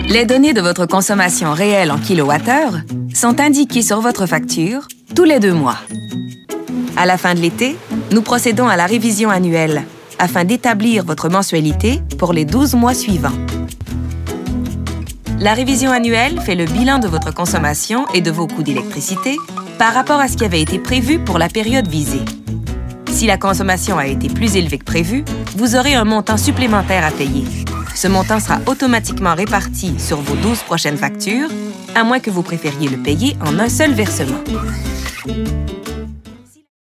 Les données de votre consommation réelle en kilowattheures sont indiquées sur votre facture tous les 2 mois. À la fin de l'été, nous procédons à la révision annuelle afin d'établir votre mensualité pour les 12 mois suivants. La révision annuelle fait le bilan de votre consommation et de vos coûts d'électricité par rapport à ce qui avait été prévu pour la période visée. Si la consommation a été plus élevée que prévu, vous aurez un montant supplémentaire à payer. Ce montant sera automatiquement réparti sur vos 12 prochaines factures, à moins que vous préfériez le payer en un seul versement.